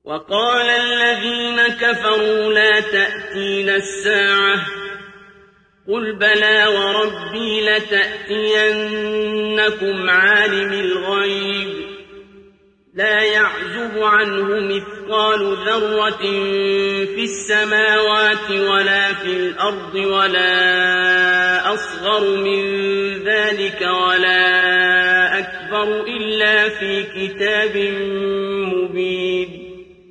وقال الذين كفروا لا تأتينا الساعة قل بلى وربي لتأتينكم عالم الغيب لا يعزب عنه مثقال ذرة في السماوات ولا في الأرض ولا أصغر من ذلك ولا أكبر إلا في كتاب مبين.